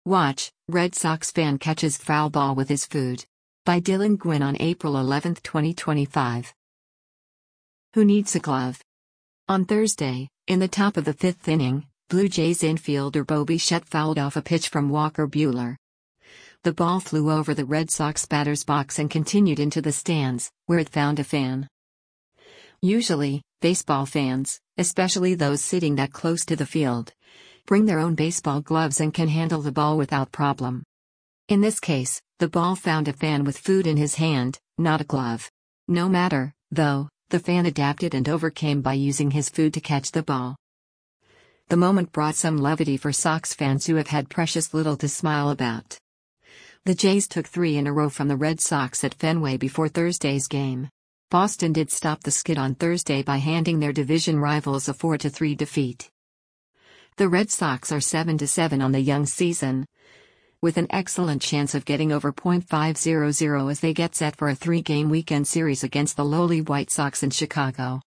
Watch, Red Sox fan catches foul ball with his food. By Dylan Gwynn on April 11, 2025. Who needs a glove? On Thursday, in the top of the fifth inning, Blue Jays infielder Bo Bichette fouled off a pitch from Walker Buehler. The ball flew over the Red Sox batter's box and continued into the stands, where it found a fan. Usually, baseball fans, especially those sitting that close to the field, bring their own baseball gloves and can handle the ball without problem. In this case, the ball found a fan with food in his hand, not a glove. No matter, though, the fan adapted and overcame by using his food to catch the ball. The moment brought some levity for Sox fans who have had precious little to smile about. The Jays took 3 in a row from the Red Sox at Fenway before Thursday's game. Boston did stop the skid on Thursday by handing their division rivals a 4-3 defeat. The Red Sox are 7-7 on the young season, with an excellent chance of getting over .500 as they get set for a 3-game weekend series against the lowly White Sox in Chicago.